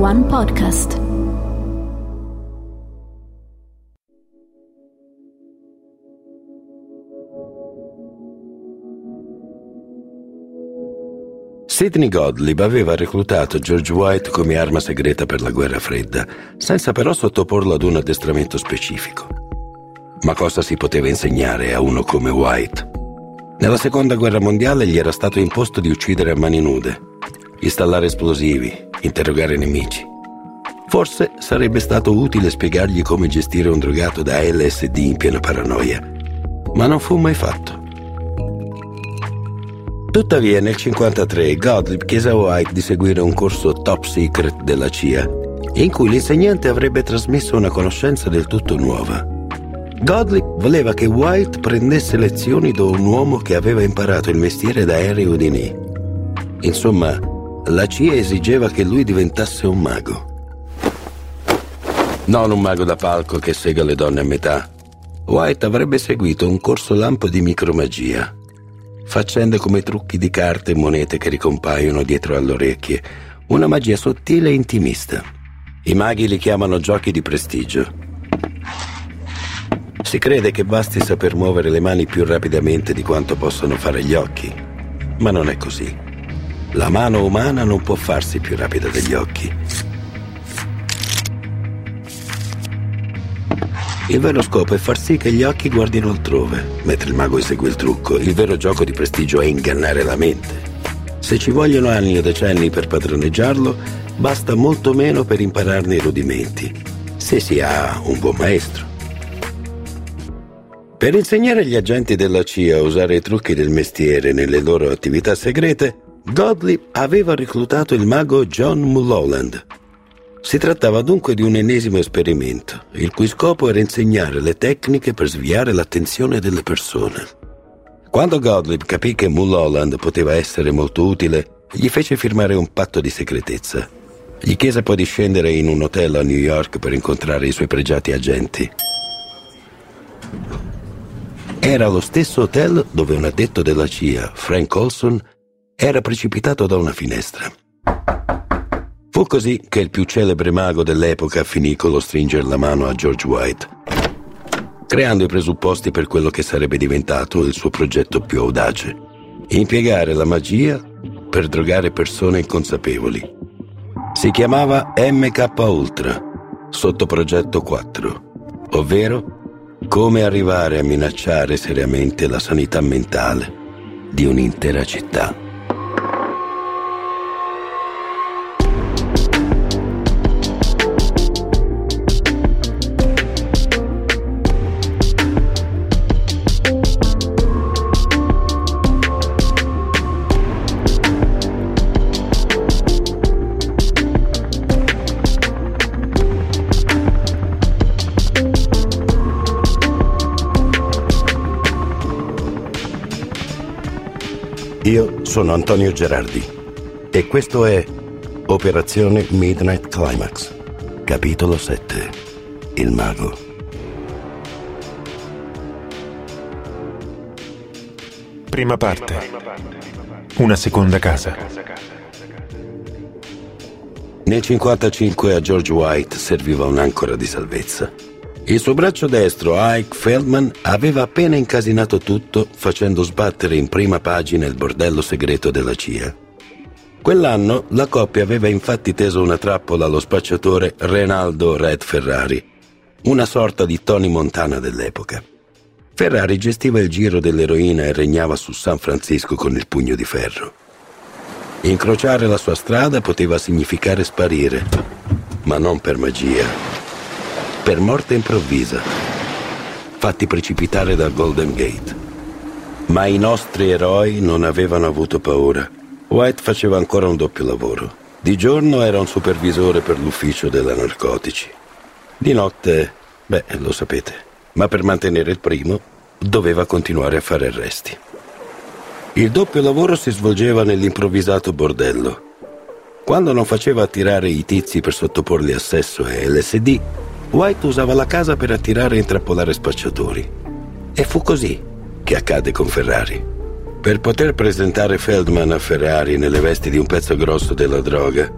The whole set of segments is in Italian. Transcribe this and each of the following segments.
One Podcast. Sidney Gottlieb aveva reclutato George White come arma segreta per la guerra fredda, senza però sottoporlo ad un addestramento specifico. Ma cosa si poteva insegnare a uno come White? Nella seconda guerra mondiale gli era stato imposto di uccidere a mani nude, installare esplosivi, interrogare nemici. Forse sarebbe stato utile spiegargli come gestire un drogato da LSD in piena paranoia, ma non fu mai fatto. Tuttavia, nel 1953, Gottlieb chiese a White di seguire un corso top secret della CIA, in cui l'insegnante avrebbe trasmesso una conoscenza del tutto nuova. Gottlieb voleva che White prendesse lezioni da un uomo che aveva imparato il mestiere da Henry Houdini. Insomma, la CIA esigeva che lui diventasse un mago. Non un mago da palco che sega le donne a metà. White avrebbe seguito un corso lampo di micromagia, faccende come trucchi di carte e monete che ricompaiono dietro alle orecchie, una magia sottile e intimista. I maghi li chiamano giochi di prestigio. Si crede che basti saper muovere le mani più rapidamente di quanto possono fare gli occhi, ma non è così. La mano umana non può farsi più rapida degli occhi. Il vero scopo è far sì che gli occhi guardino altrove, mentre il mago esegue il trucco. Il vero gioco di prestigio è ingannare la mente. Se ci vogliono anni o decenni per padroneggiarlo, basta molto meno per impararne i rudimenti, se si ha un buon maestro. Per insegnare agli agenti della CIA a usare i trucchi del mestiere nelle loro attività segrete, Gottlieb aveva reclutato il mago John Mulholland. Si trattava dunque di un ennesimo esperimento, il cui scopo era insegnare le tecniche per sviare l'attenzione delle persone. Quando Gottlieb capì che Mulholland poteva essere molto utile, gli fece firmare un patto di segretezza. Gli chiese poi di scendere in un hotel a New York per incontrare i suoi pregiati agenti. Era lo stesso hotel dove un addetto della CIA, Frank Olson, era precipitato da una finestra. Fu così che il più celebre mago dell'epoca finì con lo stringere la mano a George White, creando i presupposti per quello che sarebbe diventato il suo progetto più audace: impiegare la magia per drogare persone inconsapevoli. Si chiamava MK Ultra, sotto progetto 4, ovvero come arrivare a minacciare seriamente la sanità mentale di un'intera città. Io sono Antonio Gerardi e questo è Operazione Midnight Climax, capitolo 7, Il mago. Prima parte. Una seconda casa. Nel 1955 a George White serviva un'ancora di salvezza. Il suo braccio destro, Ike Feldman, aveva appena incasinato tutto facendo sbattere in prima pagina il bordello segreto della CIA. Quell'anno la coppia aveva infatti teso una trappola allo spacciatore Renaldo Red Ferrari, una sorta di Tony Montana dell'epoca. Ferrari gestiva il giro dell'eroina e regnava su San Francisco con il pugno di ferro. Incrociare la sua strada poteva significare sparire, ma non per magia. Per morte improvvisa, fatti precipitare dal Golden Gate. Ma i nostri eroi non avevano avuto paura. White faceva ancora un doppio lavoro. Di giorno era un supervisore per l'ufficio della narcotici. Di notte, lo sapete, ma per mantenere il primo doveva continuare a fare arresti. Il doppio lavoro si svolgeva nell'improvvisato bordello. Quando non faceva attirare i tizi per sottoporli a sesso e LSD, White usava la casa per attirare e intrappolare spacciatori. E fu così che accadde con Ferrari. Per poter presentare Feldman a Ferrari nelle vesti di un pezzo grosso della droga,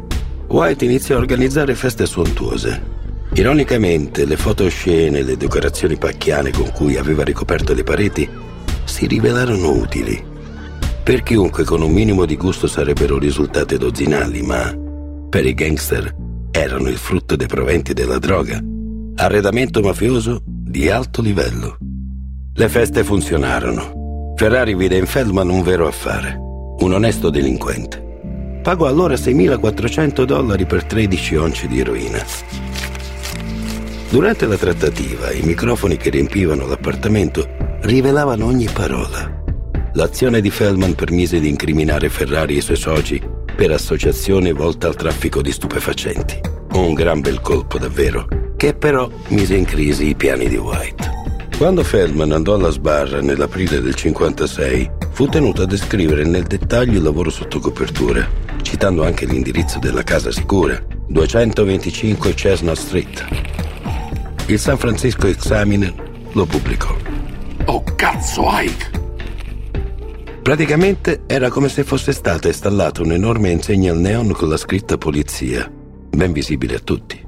White iniziò a organizzare feste sontuose. Ironicamente, le foto oscene e le decorazioni pacchiane con cui aveva ricoperto le pareti si rivelarono utili. Per chiunque con un minimo di gusto sarebbero risultate dozzinali, ma per i gangster erano il frutto dei proventi della droga, arredamento mafioso di alto livello. Le feste funzionarono. Ferrari vide in Feldman un vero affare, un onesto delinquente. Pagò allora $6.400 per 13 once di eroina. Durante la trattativa, i microfoni che riempivano l'appartamento rivelavano ogni parola. L'azione di Feldman permise di incriminare Ferrari e i suoi soci per associazione volta al traffico di stupefacenti. Un gran bel colpo davvero, che però mise in crisi i piani di White. Quando Feldman andò alla sbarra nell'aprile del 56, fu tenuto a descrivere nel dettaglio il lavoro sotto copertura, citando anche l'indirizzo della casa sicura, 225 Chestnut Street. Il San Francisco Examiner lo pubblicò. Oh cazzo, Ike! Praticamente era come se fosse stata installata un'enorme insegna al neon con la scritta polizia, ben visibile a tutti.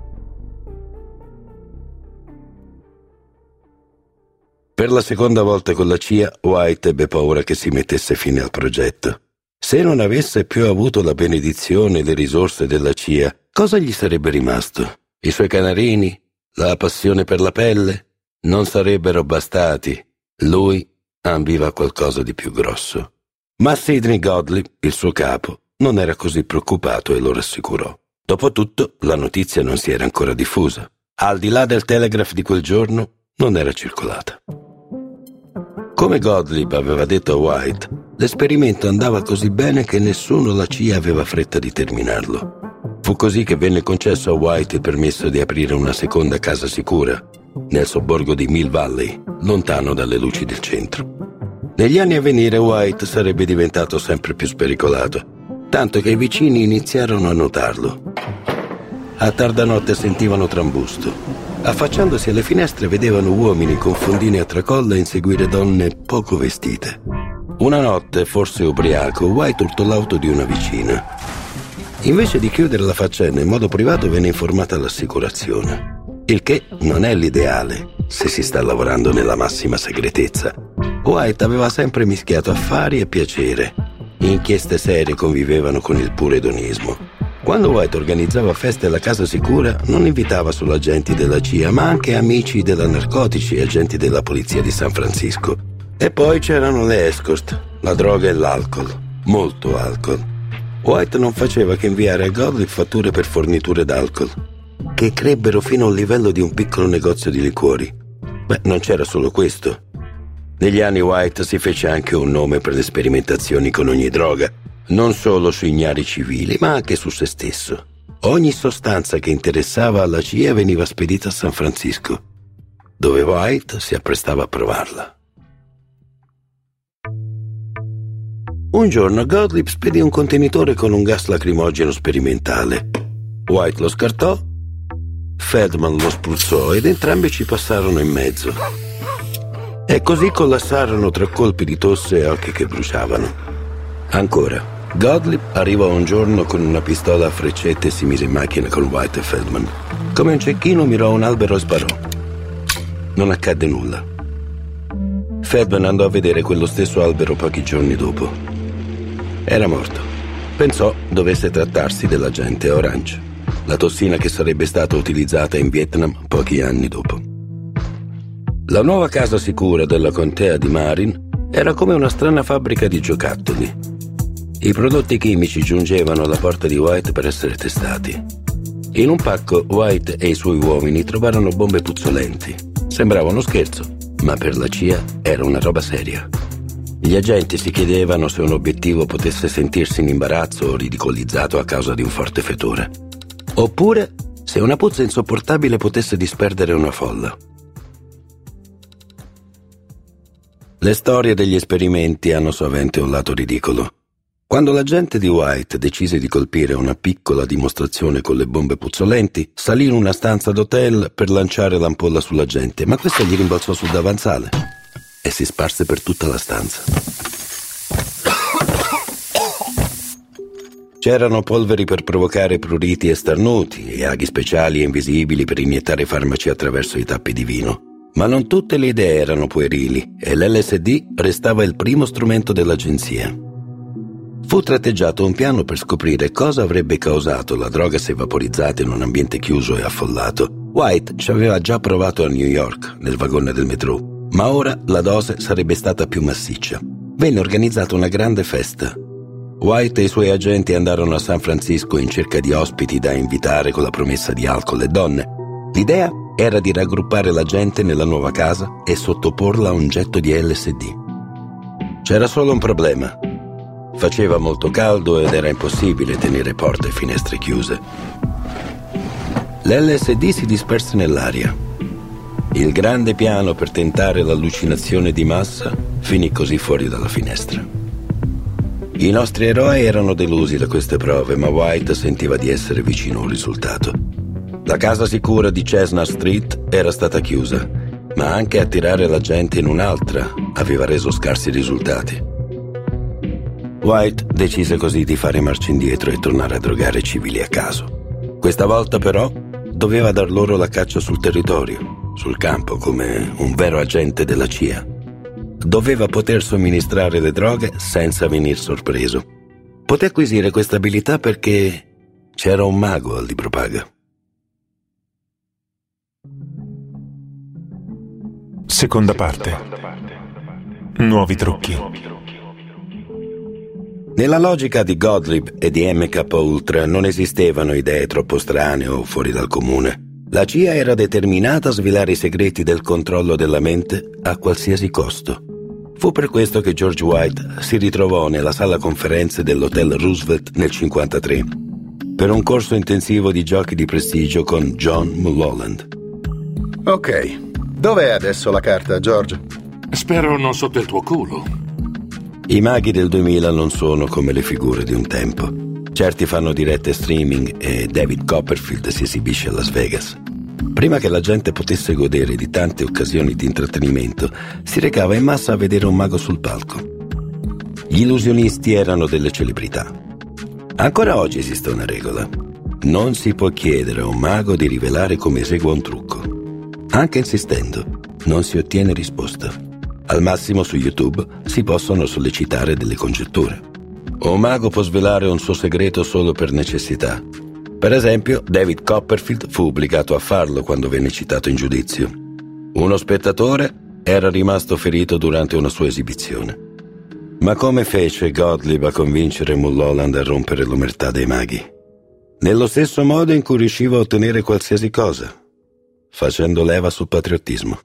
Per la seconda volta con la CIA, White ebbe paura che si mettesse fine al progetto. Se non avesse più avuto la benedizione e le risorse della CIA, cosa gli sarebbe rimasto? I suoi canarini? La passione per la pelle? Non sarebbero bastati. Lui ambiva qualcosa di più grosso. Ma Sidney Gottlieb, il suo capo, non era così preoccupato e lo rassicurò. Dopotutto, la notizia non si era ancora diffusa. Al di là del Telegraph di quel giorno, non era circolata. Come Gottlieb aveva detto a White, l'esperimento andava così bene che nessuno alla CIA aveva fretta di terminarlo. Fu così che venne concesso a White il permesso di aprire una seconda casa sicura, nel sobborgo di Mill Valley, lontano dalle luci del centro. Negli anni a venire White sarebbe diventato sempre più spericolato, tanto che i vicini iniziarono a notarlo. A tarda notte sentivano trambusto. Affacciandosi alle finestre vedevano uomini con fondini a tracolla inseguire donne poco vestite. Una notte, forse ubriaco, White urtò l'auto di una vicina. Invece di chiudere la faccenda in modo privato venne informata l'assicurazione. Il che non è l'ideale se si sta lavorando nella massima segretezza. White aveva sempre mischiato affari e piacere. Inchieste serie convivevano con il puro edonismo. Quando White organizzava feste alla casa sicura, non invitava solo agenti della CIA, ma anche amici della narcotici e agenti della polizia di San Francisco. E poi c'erano le escort, la droga e l'alcol. Molto alcol. White non faceva che inviare a Gottlieb fatture per forniture d'alcol, che crebbero fino a un livello di un piccolo negozio di liquori. Beh, non c'era solo questo. Negli anni White si fece anche un nome per le sperimentazioni con ogni droga, non solo su ignari civili, ma anche su se stesso. Ogni sostanza che interessava alla CIA veniva spedita a San Francisco, dove White si apprestava a provarla. Un giorno Gottlieb spedì un contenitore con un gas lacrimogeno sperimentale. White lo scartò, Feldman lo spruzzò ed entrambi ci passarono in mezzo. E così collassarono tra colpi di tosse e occhi che bruciavano. Ancora, Gottlieb arrivò un giorno con una pistola a freccette e si mise in macchina con White e Feldman. Come un cecchino mirò un albero e sparò. Non accadde nulla. Feldman andò a vedere quello stesso albero pochi giorni dopo. Era morto. Pensò dovesse trattarsi dell'agente Orange, la tossina che sarebbe stata utilizzata in Vietnam pochi anni dopo. La nuova casa sicura della contea di Marin era come una strana fabbrica di giocattoli. I prodotti chimici giungevano alla porta di White per essere testati. In un pacco White e i suoi uomini trovarono bombe puzzolenti. Sembrava uno scherzo, ma per la CIA era una roba seria. Gli agenti si chiedevano se un obiettivo potesse sentirsi in imbarazzo o ridicolizzato a causa di un forte fetore, oppure se una puzza insopportabile potesse disperdere una folla. Le storie degli esperimenti hanno sovente un lato ridicolo. Quando l'agente di White decise di colpire una piccola dimostrazione con le bombe puzzolenti, salì in una stanza d'hotel per lanciare l'ampolla sulla gente, ma questa gli rimbalzò sul davanzale e si sparse per tutta la stanza. C'erano polveri per provocare pruriti e starnuti e aghi speciali e invisibili per iniettare farmaci attraverso i tappi di vino. Ma non tutte le idee erano puerili e l'LSD restava il primo strumento dell'agenzia. Fu tratteggiato un piano per scoprire cosa avrebbe causato la droga se vaporizzata in un ambiente chiuso e affollato. White ci aveva già provato a New York, nel vagone del metro, ma ora la dose sarebbe stata più massiccia. Venne organizzata una grande festa. White e i suoi agenti andarono a San Francisco in cerca di ospiti da invitare con la promessa di alcol e donne. L'idea era di raggruppare la gente nella nuova casa e sottoporla a un getto di LSD. C'era solo un problema. Faceva molto caldo ed era impossibile tenere porte e finestre chiuse. L'LSD si disperse nell'aria. Il grande piano per tentare l'allucinazione di massa finì così fuori dalla finestra. I nostri eroi erano delusi da queste prove, ma White sentiva di essere vicino a un risultato. La casa sicura di Chestnut Street era stata chiusa, ma anche attirare la gente in un'altra aveva reso scarsi risultati. White decise così di fare marcia indietro e tornare a drogare i civili a caso. Questa volta però doveva dar loro la caccia sul territorio, sul campo, come un vero agente della CIA. Doveva poter somministrare le droghe senza venir sorpreso. Poté acquisire questa abilità perché c'era un mago al libro paga. Seconda parte. Nuovi trucchi. Nella logica di Gottlieb e di MK Ultra non esistevano idee troppo strane o fuori dal comune. La CIA era determinata a svelare i segreti del controllo della mente a qualsiasi costo. Fu per questo che George White si ritrovò nella sala conferenze dell'Hotel Roosevelt nel 1953 per un corso intensivo di giochi di prestigio con John Mulholland. Ok, dov'è adesso la carta, George? Spero non sotto il tuo culo. I maghi del 2000 non sono come le figure di un tempo. Certi fanno dirette streaming e David Copperfield si esibisce a Las Vegas. Prima che la gente potesse godere di tante occasioni di intrattenimento, si recava in massa a vedere un mago sul palco. Gli illusionisti erano delle celebrità. Ancora oggi esiste una regola. Non si può chiedere a un mago di rivelare come esegua un trucco. Anche insistendo, non si ottiene risposta. Al massimo su YouTube si possono sollecitare delle congetture. Un mago può svelare un suo segreto solo per necessità. Per esempio, David Copperfield fu obbligato a farlo quando venne citato in giudizio. Uno spettatore era rimasto ferito durante una sua esibizione. Ma come fece Gottlieb a convincere Mulholland a rompere l'omertà dei maghi? Nello stesso modo in cui riusciva a ottenere qualsiasi cosa, facendo leva sul patriottismo.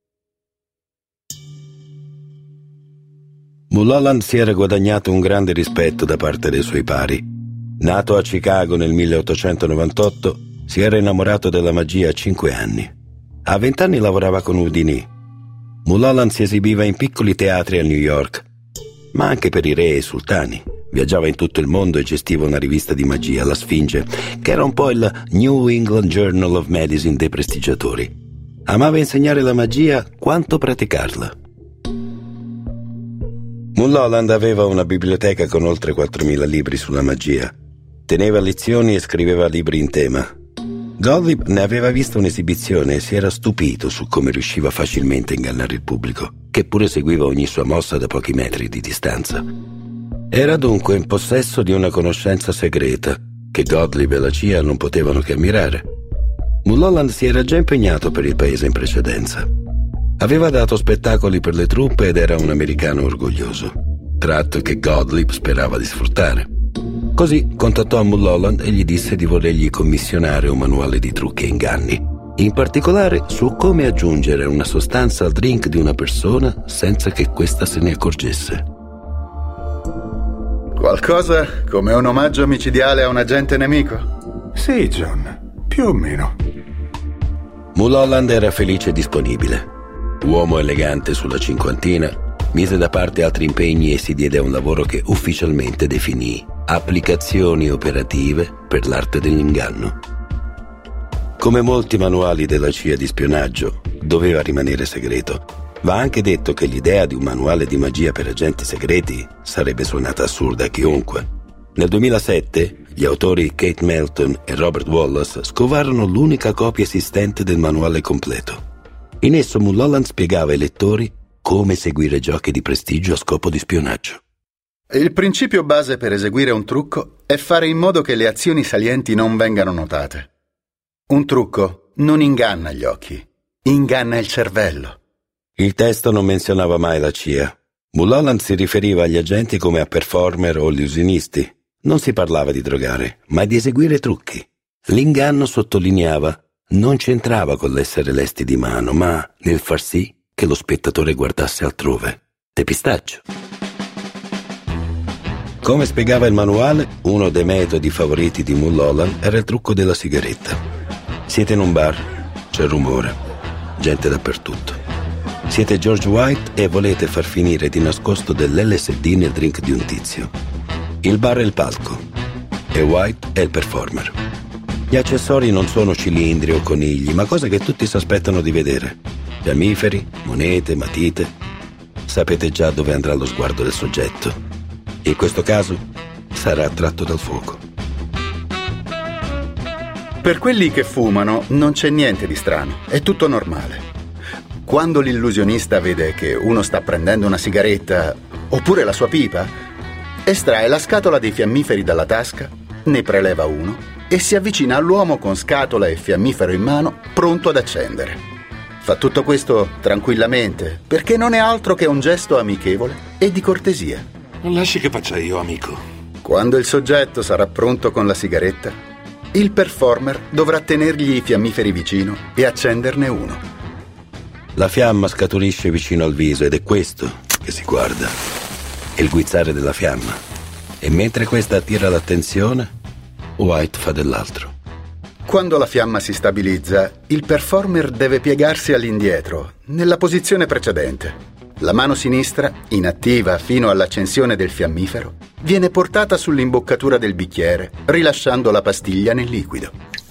Mulholland si era guadagnato un grande rispetto da parte dei suoi pari. Nato a Chicago nel 1898, si era innamorato della magia a 5 anni. A 20 anni lavorava con Houdini. Mulholland si esibiva in piccoli teatri a New York, ma anche per i re e i sultani. Viaggiava in tutto il mondo e gestiva una rivista di magia, la Sfinge, che era un po' il New England Journal of Medicine dei prestigiatori. Amava insegnare la magia quanto praticarla. Mulholland aveva una biblioteca con oltre 4.000 libri sulla magia. Teneva lezioni e scriveva libri in tema. Gottlieb ne aveva visto un'esibizione e si era stupito su come riusciva facilmente a ingannare il pubblico, che pure seguiva ogni sua mossa da pochi metri di distanza. Era dunque in possesso di una conoscenza segreta che Gottlieb e la CIA non potevano che ammirare. Mulholland si era già impegnato per il paese in precedenza. Aveva dato spettacoli per le truppe ed era un americano orgoglioso, tratto che Gottlieb sperava di sfruttare. Così contattò Mulholland e gli disse di volergli commissionare un manuale di trucchi e inganni, in particolare su come aggiungere una sostanza al drink di una persona senza che questa se ne accorgesse. Qualcosa come un omaggio micidiale a un agente nemico? Sì, John, più o meno. Mulholland era felice e disponibile. Uomo elegante sulla cinquantina, mise da parte altri impegni e si diede a un lavoro che ufficialmente definì Applicazioni operative per l'arte dell'inganno. Come molti manuali della CIA di spionaggio, doveva rimanere segreto. Va anche detto che l'idea di un manuale di magia per agenti segreti sarebbe suonata assurda a chiunque. Nel 2007 gli autori Kate Melton e Robert Wallace scovarono l'unica copia esistente del manuale completo. In esso Mulholland spiegava ai lettori come eseguire giochi di prestigio a scopo di spionaggio. Il principio base per eseguire un trucco è fare in modo che le azioni salienti non vengano notate. Un trucco non inganna gli occhi, inganna il cervello. Il testo non menzionava mai la CIA. Mulholland si riferiva agli agenti come a performer o illusionisti. Non si parlava di drogare, ma di eseguire trucchi. L'inganno, sottolineava, non c'entrava con l'essere lesti di mano, ma nel far sì che lo spettatore guardasse altrove. Depistaggio. Come spiegava il manuale, uno dei metodi favoriti di Mulholland era il trucco della sigaretta. Siete in un bar, c'è rumore, gente dappertutto. Siete George White e volete far finire di nascosto dell'LSD nel drink di un tizio. Il bar è il palco e White è il performer. Gli accessori non sono cilindri o conigli, ma cose che tutti si aspettano di vedere. Fiammiferi, monete, matite. Sapete già dove andrà lo sguardo del soggetto. In questo caso sarà attratto dal fuoco. Per quelli che fumano non c'è niente di strano, è tutto normale. Quando l'illusionista vede che uno sta prendendo una sigaretta oppure la sua pipa, estrae la scatola dei fiammiferi dalla tasca, ne preleva uno e si avvicina all'uomo con scatola e fiammifero in mano, pronto ad accendere. Fa tutto questo tranquillamente, perché non è altro che un gesto amichevole e di cortesia. Lasci che faccia io, amico. Quando il soggetto sarà pronto con la sigaretta, il performer dovrà tenergli i fiammiferi vicino e accenderne uno. La fiamma scaturisce vicino al viso ed è questo che si guarda, il guizzare della fiamma. E mentre questa attira l'attenzione, White fa dell'altro. Quando la fiamma si stabilizza, il performer deve piegarsi all'indietro, nella posizione precedente. La mano sinistra, inattiva fino all'accensione del fiammifero, viene portata sull'imboccatura del bicchiere, rilasciando la pastiglia nel liquido.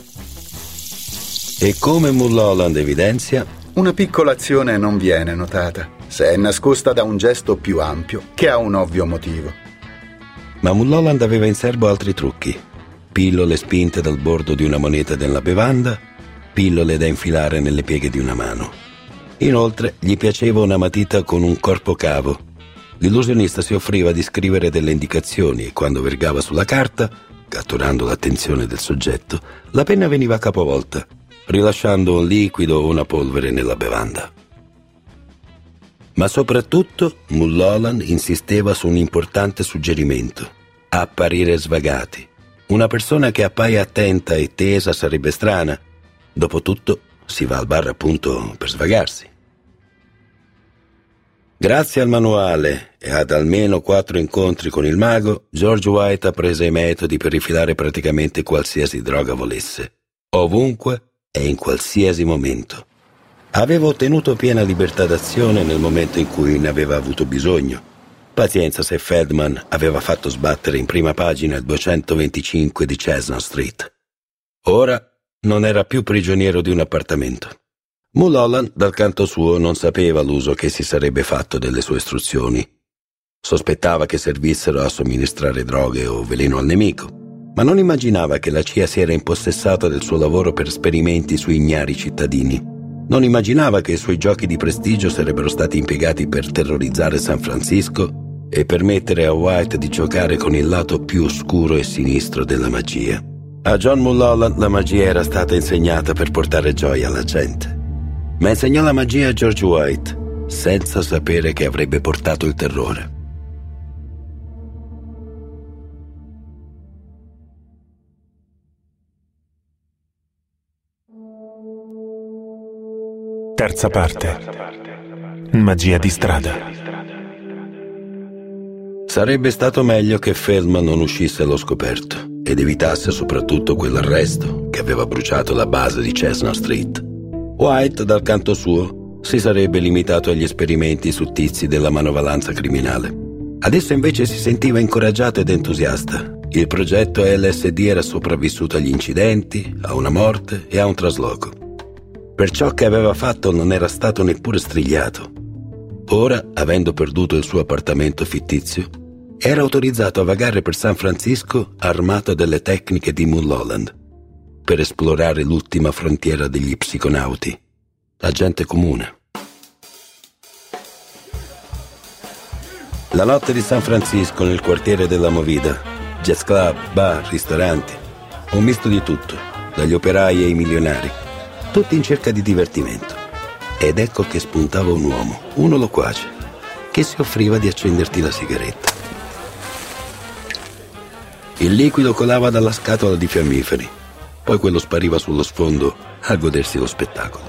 E come Mulholland evidenzia, una piccola azione non viene notata, se è nascosta da un gesto più ampio che ha un ovvio motivo. Ma Mulholland aveva in serbo altri trucchi. Pillole spinte dal bordo di una moneta della bevanda, pillole da infilare nelle pieghe di una mano. Inoltre gli piaceva una matita con un corpo cavo. L'illusionista si offriva di scrivere delle indicazioni e quando vergava sulla carta, catturando l'attenzione del soggetto, la penna veniva capovolta, rilasciando un liquido o una polvere nella bevanda. Ma soprattutto Mulholland insisteva su un importante suggerimento: apparire svagati. Una persona che appaia attenta e tesa sarebbe strana. Dopotutto si va al bar appunto per svagarsi. Grazie al manuale e ad almeno 4 incontri con il mago, George White apprese i metodi per rifilare praticamente qualsiasi droga volesse, ovunque e in qualsiasi momento. Aveva ottenuto piena libertà d'azione nel momento in cui ne aveva avuto bisogno. Pazienza se Feldman aveva fatto sbattere in prima pagina il 225 di Chestnut Street. Ora non era più prigioniero di un appartamento. Mulholland, dal canto suo, non sapeva l'uso che si sarebbe fatto delle sue istruzioni. Sospettava che servissero a somministrare droghe o veleno al nemico, ma non immaginava che la CIA si era impossessata del suo lavoro per esperimenti su ignari cittadini. Non immaginava che i suoi giochi di prestigio sarebbero stati impiegati per terrorizzare San Francisco e permettere a White di giocare con il lato più oscuro e sinistro della magia. A John Mulholland la magia era stata insegnata per portare gioia alla gente. Ma insegnò la magia a George White, senza sapere che avrebbe portato il terrore. Terza parte. Magia di strada. Sarebbe stato meglio che Feldman non uscisse allo scoperto ed evitasse soprattutto quell'arresto che aveva bruciato la base di Chestnut Street. White, dal canto suo, si sarebbe limitato agli esperimenti su tizi della manovalanza criminale. Adesso invece si sentiva incoraggiato ed entusiasta. Il progetto LSD era sopravvissuto agli incidenti, a una morte e a un trasloco. Per ciò che aveva fatto non era stato neppure strigliato. Ora, avendo perduto il suo appartamento fittizio, era autorizzato a vagare per San Francisco armato delle tecniche di Mulholland per esplorare l'ultima frontiera degli psiconauti, la gente comune. La notte di San Francisco nel quartiere della Movida, jazz club, bar, ristoranti, un misto di tutto, dagli operai ai milionari, tutti in cerca di divertimento. Ed ecco che spuntava un uomo, uno loquace, che si offriva di accenderti la sigaretta. Il liquido colava dalla scatola di fiammiferi, poi quello spariva sullo sfondo a godersi lo spettacolo.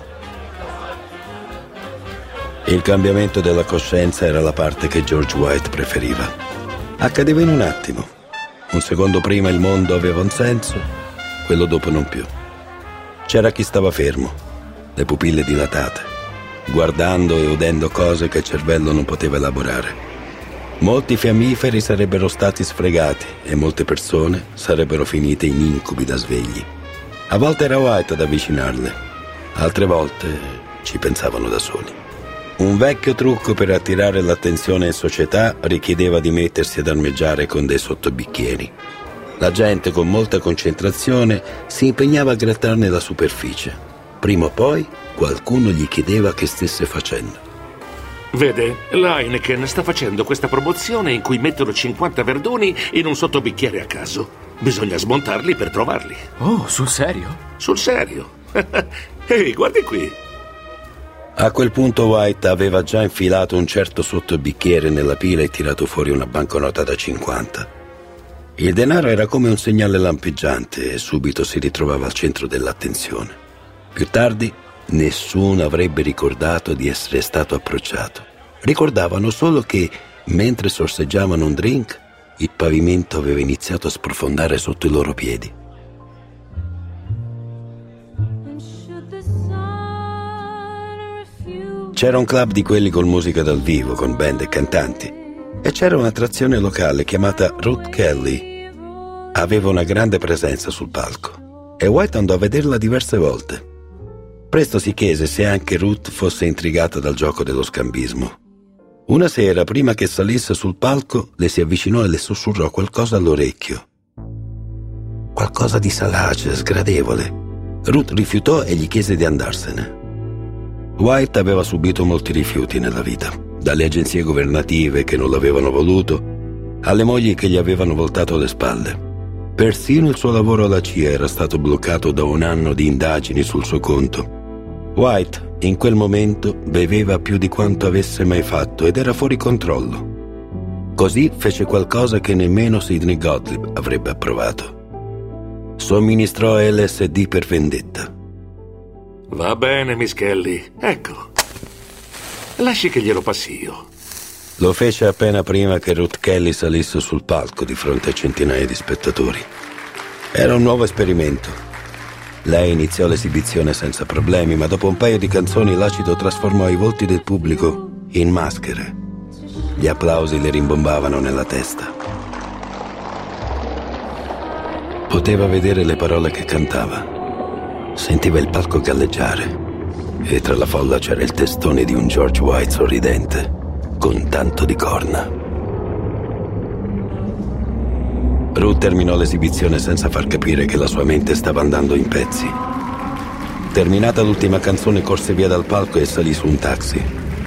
Il cambiamento della coscienza era la parte che George White preferiva. Accadeva in un attimo. Un secondo prima il mondo aveva un senso, quello dopo non più. C'era chi stava fermo, le pupille dilatate, guardando e udendo cose che il cervello non poteva elaborare. Molti fiammiferi sarebbero stati sfregati e molte persone sarebbero finite in incubi da svegli. A volte era White ad avvicinarle, altre volte ci pensavano da soli. Un vecchio trucco per attirare l'attenzione in società richiedeva di mettersi ad armeggiare con dei sottobicchieri. La gente con molta concentrazione si impegnava a grattarne la superficie. Prima o poi qualcuno gli chiedeva che stesse facendo. Vede, la Heineken sta facendo questa promozione in cui mettono 50 verduni in un sottobicchiere a caso. Bisogna smontarli per trovarli. Oh, sul serio? Sul serio. Ehi, guardi qui. A quel punto White aveva già infilato un certo sottobicchiere nella pila e tirato fuori una banconota da 50. Il denaro era come un segnale lampeggiante e subito si ritrovava al centro dell'attenzione. Più tardi nessuno avrebbe ricordato di essere stato approcciato. Ricordavano solo che, mentre sorseggiavano un drink, il pavimento aveva iniziato a sprofondare sotto i loro piedi. C'era un club di quelli con musica dal vivo, con band e cantanti, e c'era un'attrazione locale chiamata Ruth Kelly. Aveva una grande presenza sul palco e White andò a vederla diverse volte. Presto si chiese se anche Ruth fosse intrigata dal gioco dello scambismo. Una sera, prima che salisse sul palco, le si avvicinò e le sussurrò qualcosa all'orecchio. Qualcosa di salace, sgradevole. Ruth rifiutò e gli chiese di andarsene. White aveva subito molti rifiuti nella vita, dalle agenzie governative che non l'avevano voluto, alle mogli che gli avevano voltato le spalle. Persino il suo lavoro alla CIA era stato bloccato da un anno di indagini sul suo conto. White, in quel momento, beveva più di quanto avesse mai fatto ed era fuori controllo. Così fece qualcosa che nemmeno Sidney Gottlieb avrebbe approvato. Somministrò LSD per vendetta. Va bene, Miss Kelly. Ecco. Lasci che glielo passi io. Lo fece appena prima che Ruth Kelly salisse sul palco di fronte a centinaia di spettatori. Era un nuovo esperimento. Lei iniziò l'esibizione senza problemi, ma dopo un paio di canzoni l'acido trasformò i volti del pubblico in maschere. Gli applausi le rimbombavano nella testa. Poteva vedere le parole che cantava. Sentiva il palco galleggiare e tra la folla c'era il testone di un George White sorridente, con tanto di corna. Ruth terminò l'esibizione senza far capire che la sua mente stava andando in pezzi. Terminata l'ultima canzone corse via dal palco e salì su un taxi.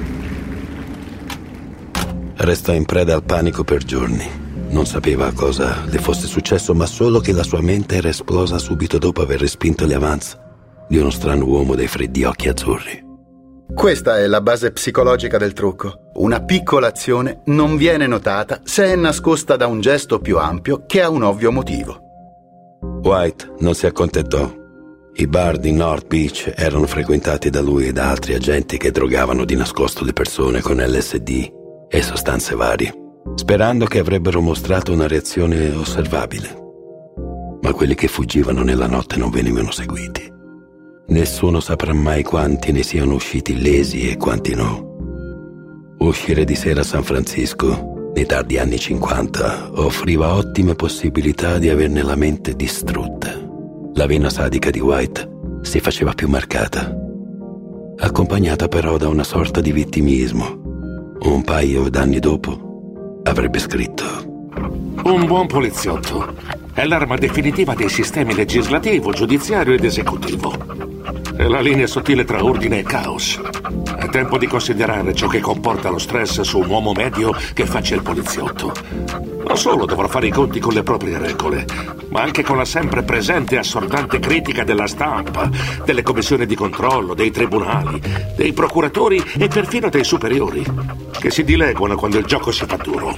Restò in preda al panico per giorni. Non sapeva cosa le fosse successo, ma solo che la sua mente era esplosa subito dopo aver respinto le avance di uno strano uomo dai freddi occhi azzurri. Questa è la base psicologica del trucco. Una piccola azione non viene notata se è nascosta da un gesto più ampio che ha un ovvio motivo. White non si accontentò. I bar di North Beach erano frequentati da lui e da altri agenti che drogavano di nascosto le persone con LSD e sostanze varie, sperando che avrebbero mostrato una reazione osservabile. Ma quelli che fuggivano nella notte non venivano seguiti. Nessuno saprà mai quanti ne siano usciti lesi e quanti no. Uscire di sera a San Francisco, nei tardi anni 50, offriva ottime possibilità di averne la mente distrutta. La vena sadica di White si faceva più marcata, accompagnata però da una sorta di vittimismo. Un paio d'anni dopo avrebbe scritto: Un buon poliziotto è l'arma definitiva dei sistemi legislativo, giudiziario ed esecutivo. È la linea sottile tra ordine e caos. È tempo di considerare ciò che comporta lo stress su un uomo medio che faccia il poliziotto. Non solo dovrà fare i conti con le proprie regole, ma anche con la sempre presente e assordante critica della stampa, delle commissioni di controllo, dei tribunali, dei procuratori e perfino dei superiori, che si dileguano quando il gioco si fa duro.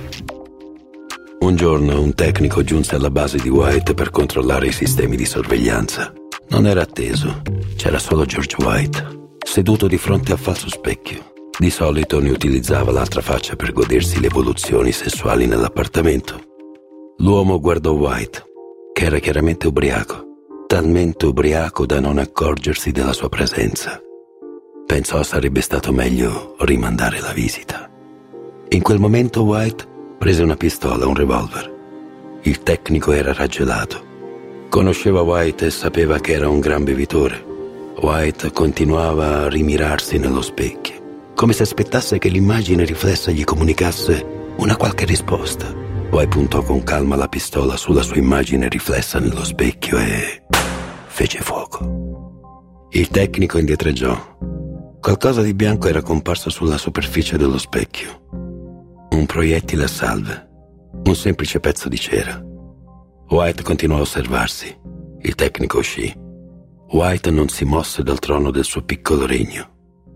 Un giorno un tecnico giunse alla base di White per controllare i sistemi di sorveglianza. Non era atteso, c'era solo George White, seduto di fronte al falso specchio. Di solito ne utilizzava l'altra faccia per godersi le evoluzioni sessuali nell'appartamento. L'uomo guardò White, che era chiaramente ubriaco, talmente ubriaco da non accorgersi della sua presenza. Pensò sarebbe stato meglio rimandare la visita. In quel momento White prese una pistola, un revolver. Il tecnico era raggelato. Conosceva White e sapeva che era un gran bevitore. White continuava a rimirarsi nello specchio, come se aspettasse che l'immagine riflessa gli comunicasse una qualche risposta. Poi puntò con calma la pistola sulla sua immagine riflessa nello specchio e fece fuoco. Il tecnico indietreggiò. Qualcosa di bianco era comparso sulla superficie dello specchio. Un proiettile a salve, un semplice pezzo di cera. White continuò a osservarsi. Il tecnico uscì. White non si mosse dal trono del suo piccolo regno.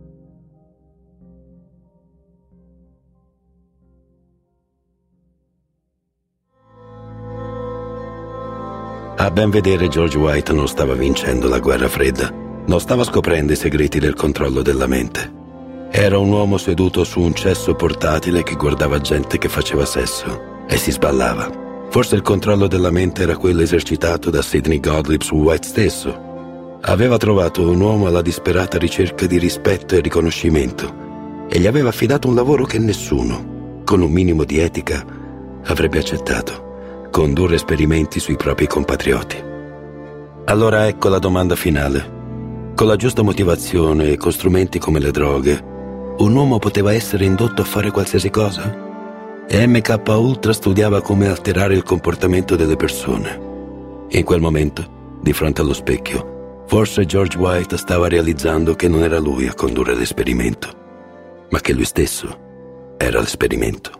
A ben vedere, George White non stava vincendo la guerra fredda, non stava scoprendo i segreti del controllo della mente. Era un uomo seduto su un cesso portatile che guardava gente che faceva sesso e si sballava. Forse il controllo della mente era quello esercitato da Sidney Gottlieb su White stesso. Aveva trovato un uomo alla disperata ricerca di rispetto e riconoscimento e gli aveva affidato un lavoro che nessuno, con un minimo di etica, avrebbe accettato: condurre esperimenti sui propri compatrioti. Allora ecco la domanda finale. Con la giusta motivazione e con strumenti come le droghe, un uomo poteva essere indotto a fare qualsiasi cosa? E MK Ultra studiava come alterare il comportamento delle persone. In quel momento, di fronte allo specchio, forse George White stava realizzando che non era lui a condurre l'esperimento, ma che lui stesso era l'esperimento.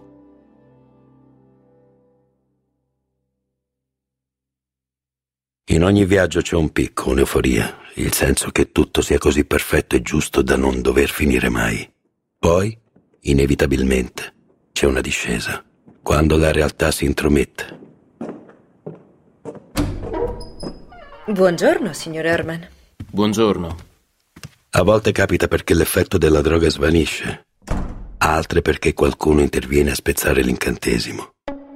In ogni viaggio c'è un picco, un'euforia, il senso che tutto sia così perfetto e giusto da non dover finire mai. Poi, inevitabilmente, c'è una discesa, quando la realtà si intromette. Buongiorno, signor Herman. Buongiorno. A volte capita perché l'effetto della droga svanisce, altre perché qualcuno interviene a spezzare l'incantesimo.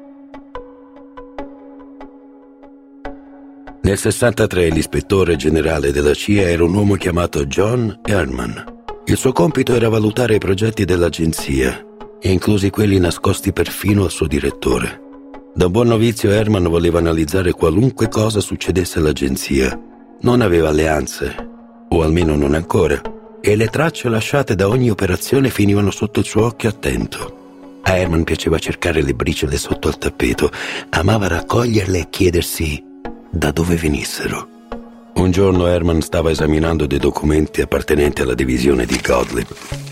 Nel 63 l'ispettore generale della CIA era un uomo chiamato John Herman. Il suo compito era valutare i progetti dell'agenzia, inclusi quelli nascosti perfino al suo direttore. Da buon novizio Herman voleva analizzare qualunque cosa succedesse all'agenzia. Non aveva alleanze, o almeno non ancora, e le tracce lasciate da ogni operazione finivano sotto il suo occhio attento. A Herman piaceva cercare le briciole sotto al tappeto, amava raccoglierle e chiedersi da dove venissero. Un giorno Herman stava esaminando dei documenti appartenenti alla divisione di Gottlieb.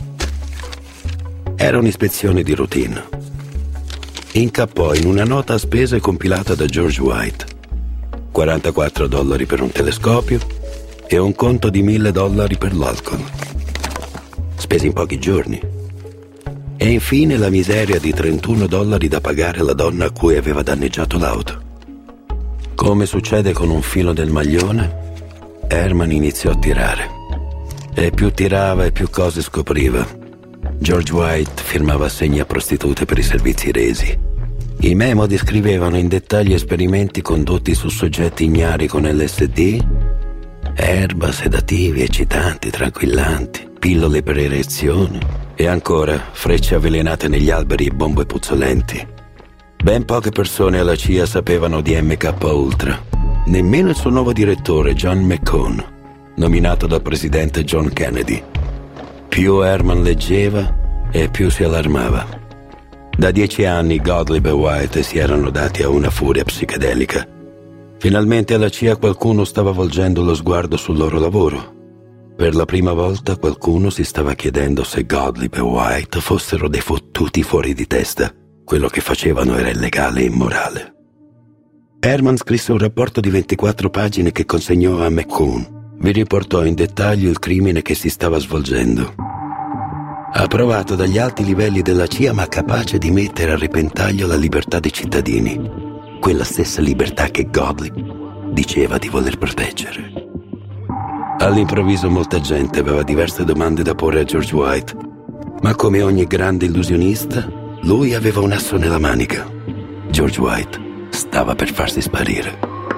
Era un'ispezione di routine. Incappò in una nota a spese compilata da George White. $44 per un telescopio e un conto di $1.000 per l'alcol. Spesi in pochi giorni. E infine la miseria di $31 da pagare alla donna a cui aveva danneggiato l'auto. Come succede con un filo del maglione, Herman iniziò a tirare. E più tirava e più cose scopriva. George White firmava assegni a prostitute per i servizi resi. I memo descrivevano in dettaglio esperimenti condotti su soggetti ignari con LSD, erba, sedativi, eccitanti, tranquillanti, pillole per erezione e ancora frecce avvelenate negli alberi e bombe puzzolenti. Ben poche persone alla CIA sapevano di MK Ultra. Nemmeno il suo nuovo direttore, John McCone, nominato dal presidente John Kennedy. Più Herman leggeva e più si allarmava. Da 10 anni Gottlieb e White si erano dati a una furia psichedelica. Finalmente alla CIA qualcuno stava volgendo lo sguardo sul loro lavoro. Per la prima volta qualcuno si stava chiedendo se Gottlieb e White fossero dei fottuti fuori di testa. Quello che facevano era illegale e immorale. Herman scrisse un rapporto di 24 pagine che consegnò a McCone. Vi riportò in dettaglio il crimine che si stava svolgendo. Approvato dagli alti livelli della CIA, ma capace di mettere a repentaglio la libertà dei cittadini. Quella stessa libertà che Gottlieb diceva di voler proteggere. All'improvviso molta gente aveva diverse domande da porre a George White, ma come ogni grande illusionista, lui aveva un asso nella manica. George White stava per farsi sparire.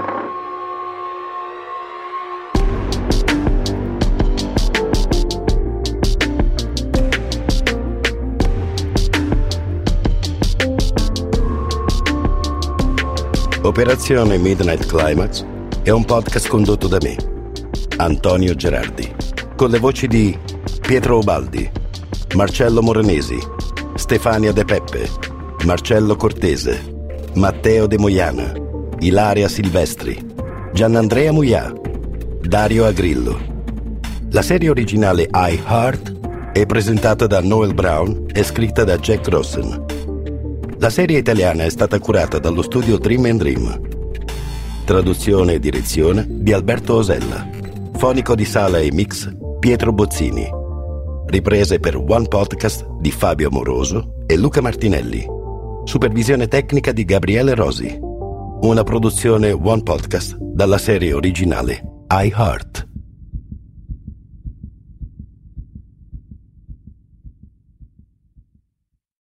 Operazione Midnight Climax è un podcast condotto da me, Antonio Gerardi, con le voci di Pietro Ubaldi, Marcello Morenesi, Stefania De Peppe, Marcello Cortese, Matteo De Moiana, Ilaria Silvestri, Gianandrea Muià, Dario Agrillo. La serie originale I Heart è presentata da Noel Brown e scritta da Jack Rossen. La serie italiana è stata curata dallo studio Dream and Dream. Traduzione e direzione di Alberto Osella. Fonico di sala e mix Pietro Bozzini. Riprese per One Podcast di Fabio Amoroso e Luca Martinelli. Supervisione tecnica di Gabriele Rosi. Una produzione One Podcast dalla serie originale I Heart.